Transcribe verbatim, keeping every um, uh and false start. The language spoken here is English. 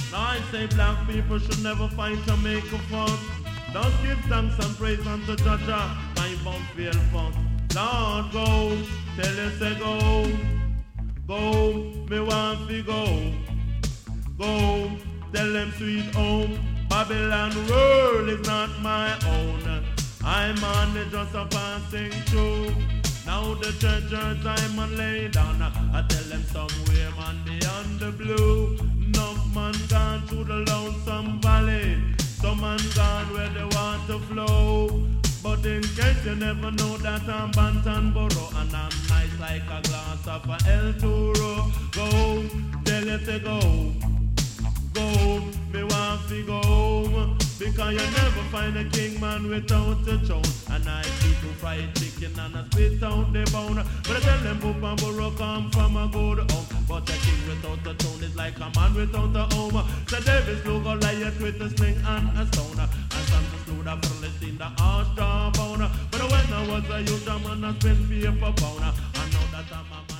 Now I say black people should never fight to make a fuss. Just give thanks and praise unto Jaja, my bound fail fuss. Lord, go, tell you say go, go, me want to go, go, tell them sweet home, Babylon world is not my own. I'm on just a passing through. Now the treasures I'm on lay down. I tell them somewhere man beyond the blue. Enough man gone through the lonesome valley. Some man gone where the water flow. But in case you never know that I'm Bantanboro, and I'm nice like a glass of a El Toro. Go, tell you to go, go, me want to go home. Because you never find a king man without a throne. And I eat to fried chicken and I spit out the bone. But I tell them Boop and Burro come from a good home. But a king without a throne is like a man without a home. So David slew Goliath with a sling and a stone. And Samson slew the Philistine, the arch jawbone. But when I was a youth, a man I spent fear for pound. I know that I'm a man.